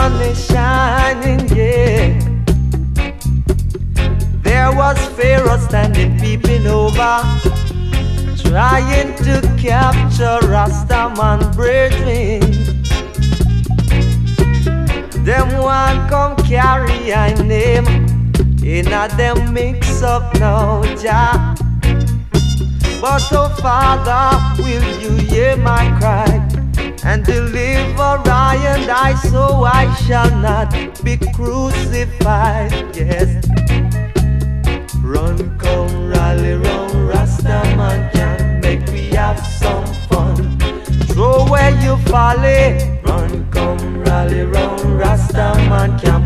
sun is shining, yeah. There was Pharaoh standing peeping over, trying to capture Rastaman brethren. Them one come carry a name in a them mix up now, Jah. But oh Father, will you hear my cry and deliver I and I, so I shall not be crucified? Yes. Run, come, rally round, Rastaman can make we have some fun. Throw where you folly. Run, come, rally round, Rastaman can